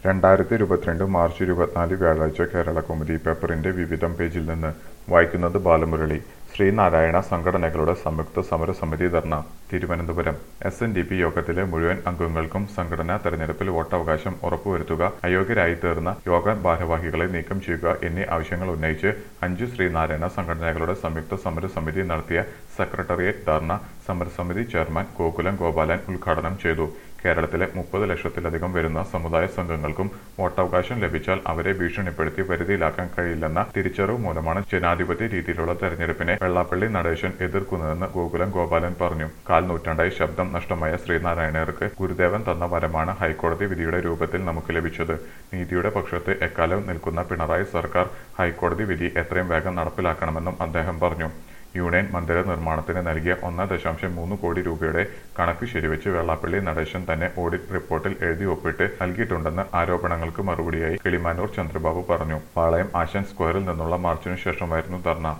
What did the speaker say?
2022 March 24 വ്യാഴാഴ്ച കേരളകൗമുദി പേപ്പറിന്റെ വിവിധം പേജിൽ നിന്ന് വായിക്കുന്നത് ബാലമുരളി. ശ്രീനാരായണ സംഘടനകളുടെ സംയുക്ത സമരസമിതി ധർണ തിരുവനന്തപുരം. SNDP യോഗത്തിലെ മുഴുവൻ അംഗങ്ങൾക്കും സംഘടനാ തെരഞ്ഞെടുപ്പിൽ വോട്ടവകാശം ഉറപ്പുവരുത്തുക, അയോഗ്യരായിത്തീർന്ന യോഗ ഭാരവാഹികളെ നീക്കം ചെയ്യുക എന്നീ ആവശ്യങ്ങൾ ഉന്നയിച്ച് 5 ശ്രീനാരായണ സംഘടനകളുടെ സംയുക്ത സമരസമിതി നടത്തിയ സെക്രട്ടേറിയറ്റ് ധർണ സമരസമിതി ചെയർമാൻ ഗോകുലം ഗോപാലൻ ഉദ്ഘാടനം ചെയ്തു. കേരളത്തിലെ 30 ലക്ഷത്തിലധികം വരുന്ന സമുദായ സംഘങ്ങൾക്കും വോട്ടവകാശം ലഭിച്ചാൽ അവരെ ഭീഷണിപ്പെടുത്തി വരുതിയിലാക്കാൻ കഴിയില്ലെന്ന തിരിച്ചറിവ് മൂലമാണ് ജനാധിപത്യ രീതിയിലുള്ള തെരഞ്ഞെടുപ്പിനെ വെള്ളാപ്പള്ളി നടേശൻ എതിർക്കുന്നതെന്ന് ഗോകുലം ഗോപാലൻ പറഞ്ഞു. കാൽ നൂറ്റാണ്ടായി ശബ്ദം നഷ്ടമായ ശ്രീനാരായണർക്ക് ഗുരുദേവൻ തന്ന വരമാണ് ഹൈക്കോടതി വിധിയുടെ രൂപത്തിൽ നമുക്ക് ലഭിച്ചത്. നീതിയുടെ പക്ഷത്ത് എക്കാലവും നിൽക്കുന്ന പിണറായി സർക്കാർ ഹൈക്കോടതി വിധി എത്രയും വേഗം നടപ്പിലാക്കണമെന്നും അദ്ദേഹം പറഞ്ഞു. യൂണിയൻ മന്ദിര നിർമ്മാണത്തിന് നൽകിയ 1.3 കോടി രൂപയുടെ കണക്ക് ശരിവെച്ച് വെള്ളാപ്പള്ളി നടേശൻ തന്നെ ഓഡിറ്റ് റിപ്പോർട്ടിൽ എഴുതി ഒപ്പിട്ട് നൽകിയിട്ടുണ്ടെന്ന് ആരോപണങ്ങൾക്ക് മറുപടിയായി കിളിമാനൂർ ചന്ദ്രബാബു പറഞ്ഞു. പാളയം ആശാൻ സ്ക്വയറിൽ നിന്നുള്ള മാർച്ചിനു ശേഷമായിരുന്നു ധർണ.